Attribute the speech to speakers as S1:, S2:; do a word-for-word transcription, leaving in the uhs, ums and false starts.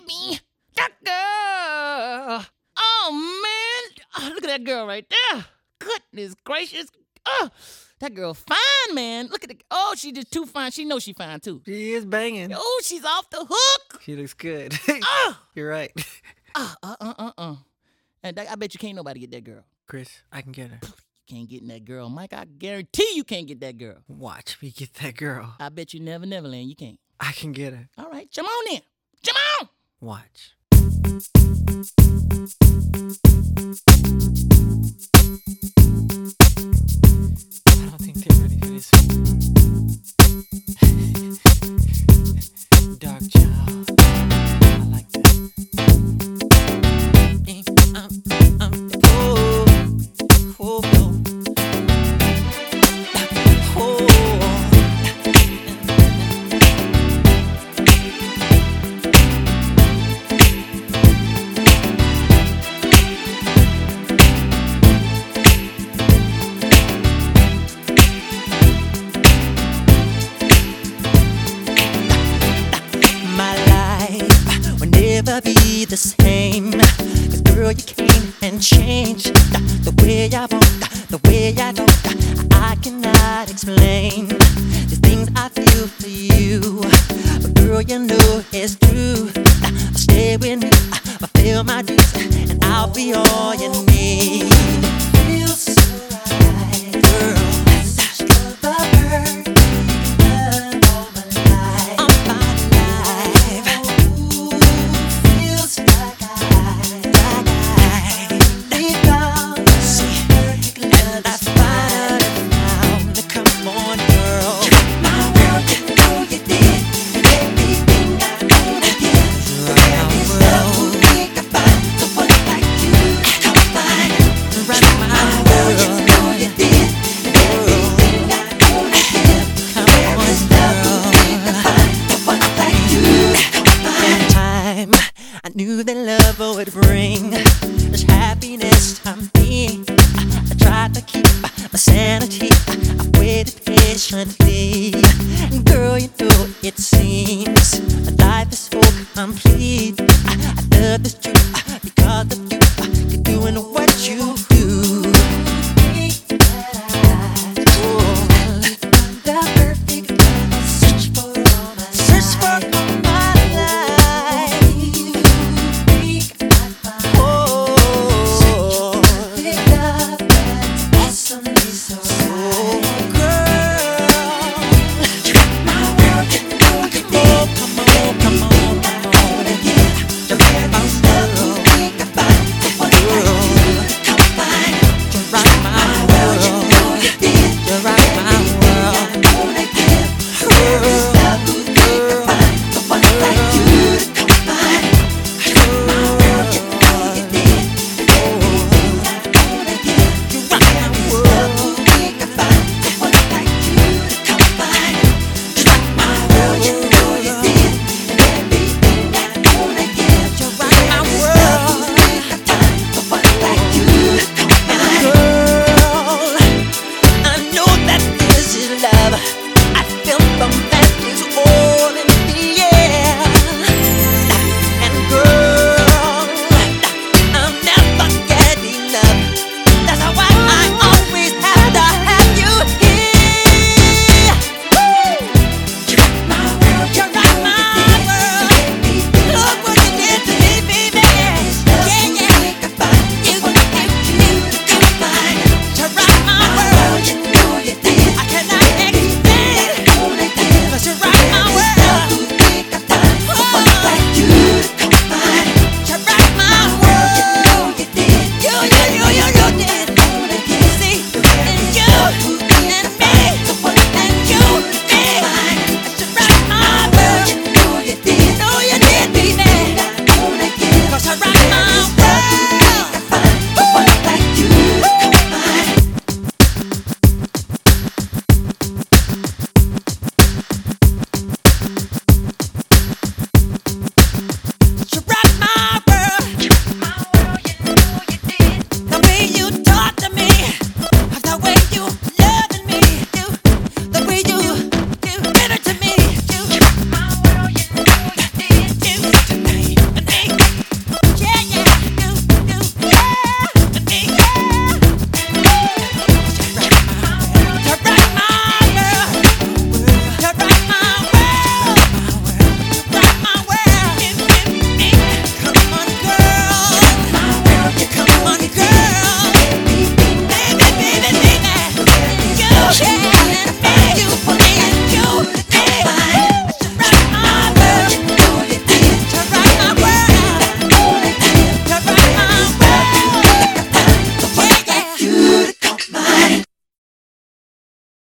S1: me. That girl. Oh, man. Oh, look at that girl right there. Goodness gracious. Oh, that girl fine, man. Look at the. Oh, she just too fine. She knows she fine, too.
S2: She is banging.
S1: Oh, she's off the hook.
S2: She looks good.
S1: Oh.
S2: You're right.
S1: Uh, uh, uh, uh, uh. And that, I bet you can't nobody get that girl.
S2: Chris, I can get her.
S1: You can't get in that girl. Mike, I guarantee you can't get that girl.
S2: Watch me get that girl.
S1: I bet you never, never land. You can't.
S2: I can get her.
S1: All right, come on then. Come on.
S2: Watch. I don't think they're ready for this. Dark child. I like that. Um, um, oh, oh, oh.
S3: Never be the same. Cause girl, you came and changed the, the way I want, the way I don't. I cannot explain the things I feel for you. But girl, you know it's true. Stay with me, fulfill my dues, and I'll be all you need. Feels so right, girl. That's the bird. I knew that love would bring this happiness I'm being. I, I tried to keep my sanity. I waited patiently. Girl, you know it seems my life is so complete. I, I love this truth because of you. You're doing what you